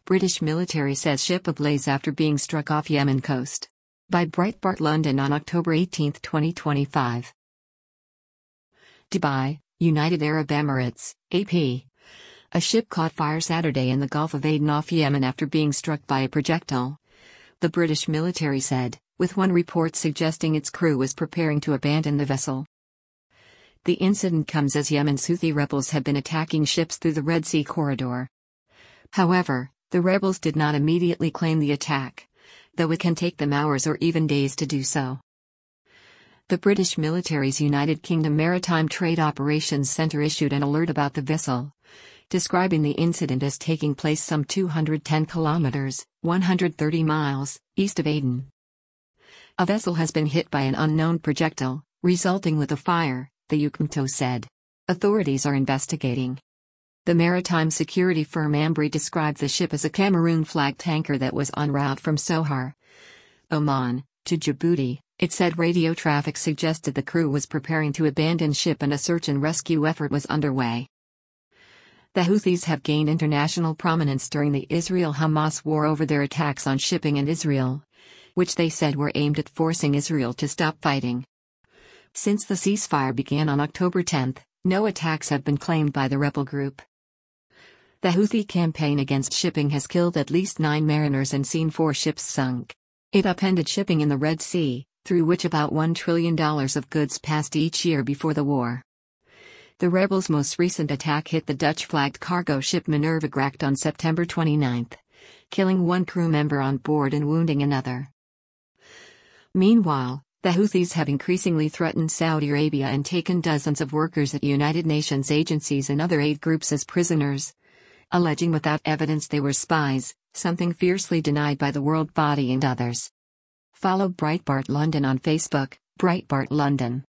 British military says ship ablaze after being struck off Yemen coast. By Breitbart London on October 18, 2025. Dubai, United Arab Emirates, AP. A ship caught fire Saturday in the Gulf of Aden off Yemen after being struck by a projectile. The British military said, with one report suggesting its crew was preparing to abandon the vessel. The incident comes as Yemen's Houthi rebels have been attacking ships through the Red Sea corridor. However, the rebels did not immediately claim the attack, though it can take them hours or even days to do so. The British military's United Kingdom Maritime Trade Operations Centre issued an alert about the vessel, describing the incident as taking place some 210 kilometers, 130 miles, east of Aden. A vessel has been hit by an unknown projectile, resulting with a fire, the UKMTO said. Authorities are investigating. The maritime security firm Ambri described the ship as a Cameroon-flagged tanker that was en route from Sohar, Oman, to Djibouti. It said radio traffic suggested the crew was preparing to abandon ship and a search and rescue effort was underway. The Houthis have gained international prominence during the Israel-Hamas war over their attacks on shipping in Israel, which they said were aimed at forcing Israel to stop fighting. Since the ceasefire began on October 10, no attacks have been claimed by the rebel group. The Houthi campaign against shipping has killed at least 9 mariners and seen 4 ships sunk. It upended shipping in the Red Sea, through which about $1 trillion of goods passed each year before the war. The rebels' most recent attack hit the Dutch-flagged cargo ship Minerva Gracht on September 29, killing 1 crew member on board and wounding another. Meanwhile, the Houthis have increasingly threatened Saudi Arabia and taken dozens of workers at United Nations agencies and other aid groups as prisoners, alleging without evidence they were spies, something fiercely denied by the World Body and others. Follow Breitbart London on Facebook, Breitbart London.